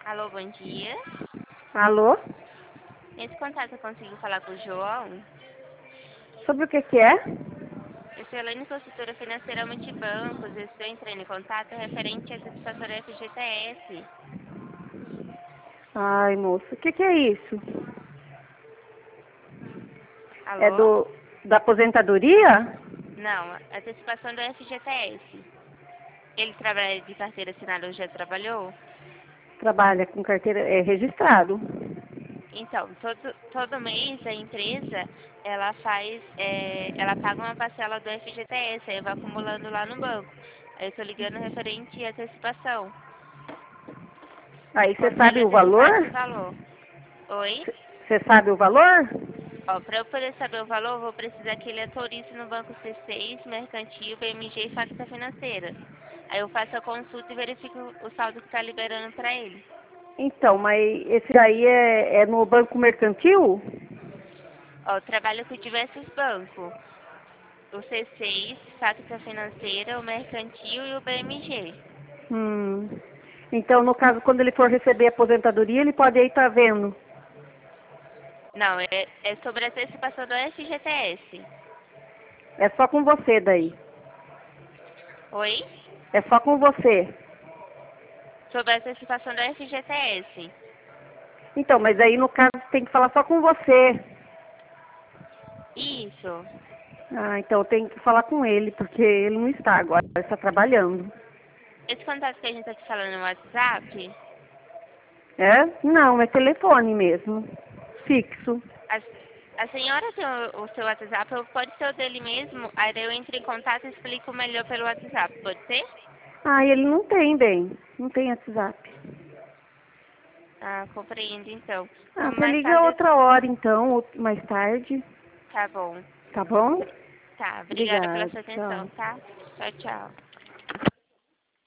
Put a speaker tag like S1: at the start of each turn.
S1: Alô, bom dia.
S2: Alô?
S1: Nesse contato eu consigo falar com o João.
S2: Sobre o que é?
S1: Eu sou Elaine, consultora financeira multibancos. Eu estou entrando em contato referente à antecipação FGTS.
S2: Ai, moço, o que é isso? É
S1: Alô?
S2: da aposentadoria?
S1: Não, antecipação do FGTS. Ele trabalha de carteira assinada ou já trabalhou?
S2: Trabalha com carteira, é registrado.
S1: Então, todo mês a empresa, ela paga uma parcela do FGTS, aí vai acumulando lá no banco. Aí eu estou ligando referente à antecipação.
S2: Aí você
S1: Como se ele
S2: sabe o valor?
S1: antecipasse esse valor. Oi?
S2: Você sabe o valor?
S1: Ó, para eu poder saber o valor, eu vou precisar que ele autorize no Banco C6, Mercantil, BMG e Facta Financeira. Aí eu faço a consulta e verifico o saldo que está liberando para ele.
S2: Então, mas esse daí é no Banco Mercantil?
S1: Ó, eu trabalho com diversos bancos. O C6, Facta Financeira, o Mercantil e o BMG.
S2: Hum. Então, no caso, quando ele for receber a aposentadoria, ele pode aí estar vendo.
S1: Não, é sobre a antecipação do FGTS.
S2: É só com você daí.
S1: Oi?
S2: É só com você.
S1: Sobre a antecipação do FGTS.
S2: Então, mas aí no caso tem que falar só com você.
S1: Isso.
S2: Ah, então eu tenho que falar com ele, porque ele não está agora, ele está trabalhando.
S1: Esse contato que a gente está te falando no WhatsApp,
S2: É? Não, é telefone mesmo. Fixo.
S1: a, a senhora tem o seu WhatsApp, ou pode ser o dele mesmo, aí daí eu entro em contato e explico melhor pelo WhatsApp, pode ser?
S2: Ah, ele não tem, bem. Não tem WhatsApp.
S1: Ah, compreendo então.
S2: Ah,
S1: Então
S2: você
S1: mais
S2: liga
S1: tarde,
S2: outra hora então, ou mais tarde.
S1: tá bom.
S2: Tá bom?
S1: Tá, obrigada pela
S2: Obrigada.
S1: sua atenção,
S2: Tchau.
S1: tá? Tchau, tchau.